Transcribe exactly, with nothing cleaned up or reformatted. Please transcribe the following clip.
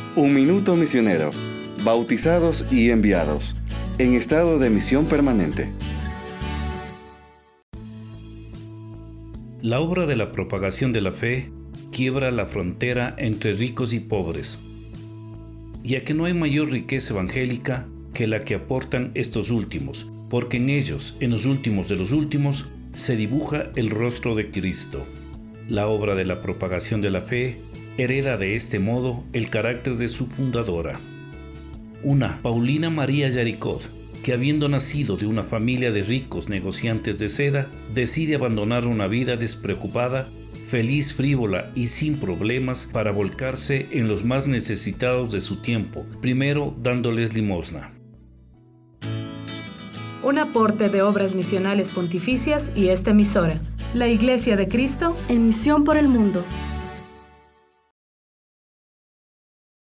Un minuto misionero. Bautizados y enviados. En estado de misión permanente. La obra de la propagación de la fe quiebra la frontera entre ricos y pobres, ya que no hay mayor riqueza evangélica que la que aportan estos últimos, porque en ellos, en los últimos de los últimos, se dibuja el rostro de Cristo. La obra de la propagación de la fe hereda de este modo el carácter de su fundadora. Una Paulina María Yaricot, que habiendo nacido de una familia de ricos negociantes de seda, decide abandonar una vida despreocupada, feliz, frívola y sin problemas para volcarse en los más necesitados de su tiempo, primero dándoles limosna. Un aporte de Obras Misionales Pontificias y esta emisora, la Iglesia de Cristo, en misión por el mundo.